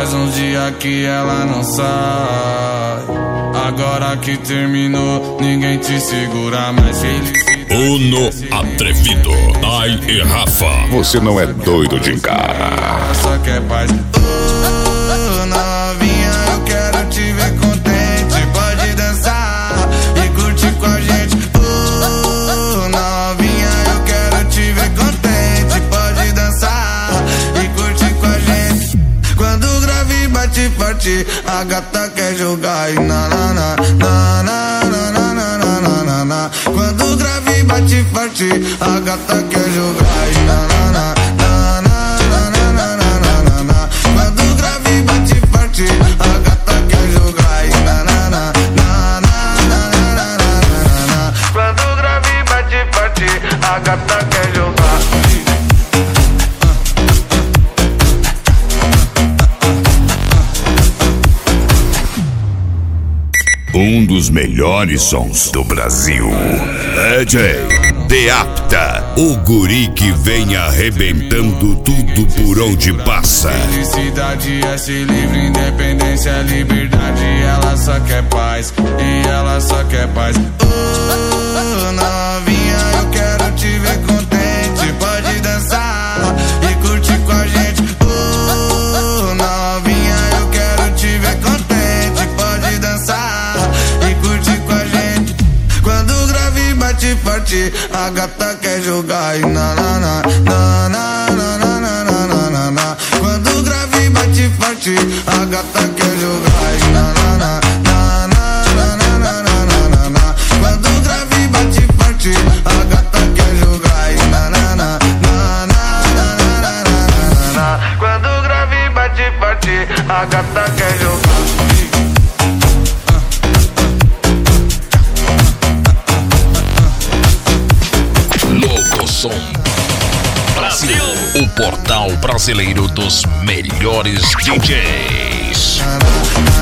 Faz uns dias que ela não sai. Agora que terminou, ninguém te segura mais. Uno Atrevido, Dai e Rafa. Você não é doido de encarar. Só quer paz. Novinha, eu quero te ver contente. Pode dançar e curtir com a gente. Novinha, eu quero te ver contente. Pode dançar e curtir com a gente. Quando o grave bate forte, a gata quer jogar. E na na na na na na na na na na na. Quando o grave bate forte, a gata quer jogar. E na na na na na na na na na na. Quando o grave bate forte, a gata quer jogar. E na na na na na na na na na. Quando o grave bate forte, a gata quer jogar. Um dos melhores sons do Brasil. DJ Deapta, o guri que vem arrebentando tudo por onde passa. Felicidade é ser livre, independência é liberdade. Ela só quer paz, e ela só quer paz. Novinha, eu quero te ver contente. Pode dançar e curtir com a gente. Novinha, eu quero te ver contente. Pode dançar e curtir com a gente. Quando o grave bate forte, a gata quer jogar. E na na na na na na na na na na na. Quando o grave bate forte, a gata quer jogar. E na na na na na na na na na na. Quando o grave bate forte, a gata quer jogar. E na na na na na na na na na. Quando o grave bate forte, a gata quer jogar. Som Brasil, o portal brasileiro dos melhores DJs.